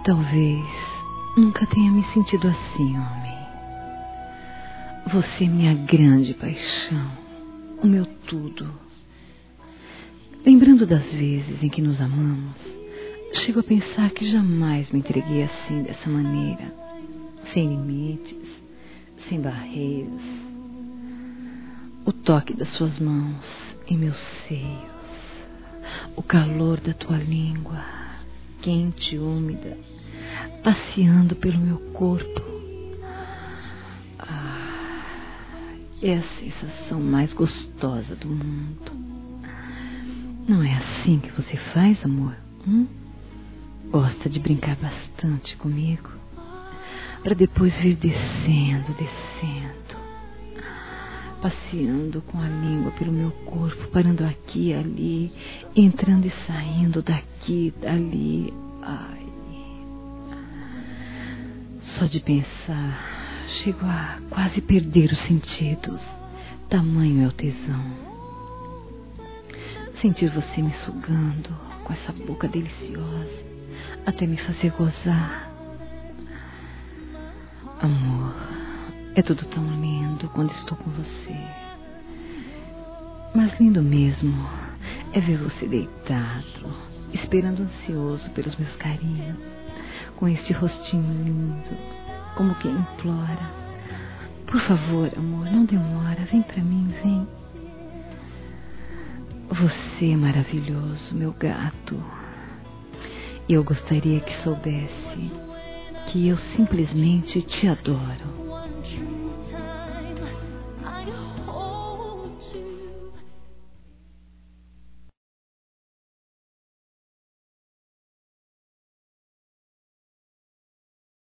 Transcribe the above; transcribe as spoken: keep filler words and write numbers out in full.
Talvez nunca tenha me sentido assim, homem. Você é minha grande paixão, o meu tudo. Lembrando das vezes em que nos amamos, chego a pensar que jamais me entreguei assim, dessa maneira, sem limites, sem barreiras. O toque das suas mãos em meus seios, o calor da tua língua, quente e úmida, passeando pelo meu corpo. Ah, é a sensação mais gostosa do mundo. Não é assim que você faz, amor? Hum? Gosta de brincar bastante comigo, para depois vir descendo, descendo, passeando com a língua pelo meu corpo, parando aqui e ali, entrando e saindo daqui, dali. Ai, só de pensar, chego a quase perder os sentidos. Tamanho é o tesão. Sentir você me sugando com essa boca deliciosa, até me fazer gozar. Amor, é tudo tão lindo quando estou com você. Mas lindo mesmo é ver você deitado, esperando ansioso pelos meus carinhos, com este rostinho lindo, como quem implora: por favor, amor, não demora, vem pra mim, vem. Você é maravilhoso, meu gato. Eu gostaria que soubesse que eu simplesmente te adoro.